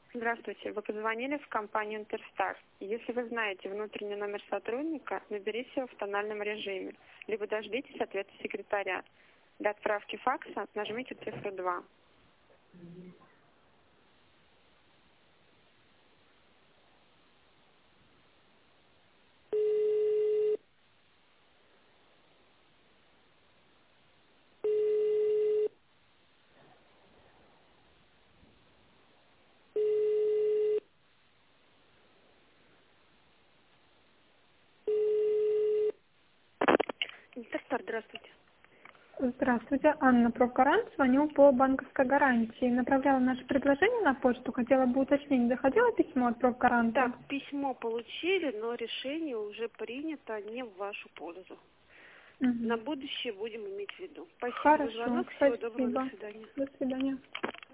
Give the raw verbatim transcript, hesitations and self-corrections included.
Здравствуйте. Вы позвонили в компанию Интерстар. Если вы знаете внутренний номер сотрудника, наберите его в тональном режиме, либо дождитесь ответа секретаря. Для отправки факса нажмите цифру два. Интерстар, здравствуйте. Здравствуйте, Анна Профгарант. Звоню по банковской гарантии. Направляла наше предложение на почту. Хотела бы уточнить, доходило письмо от Профгаранта? Так, письмо получили, но решение уже принято не в вашу пользу. Угу. На будущее будем иметь в виду. Спасибо за Хорошо, звонок. Всего спасибо. доброго. До свидания. До свидания.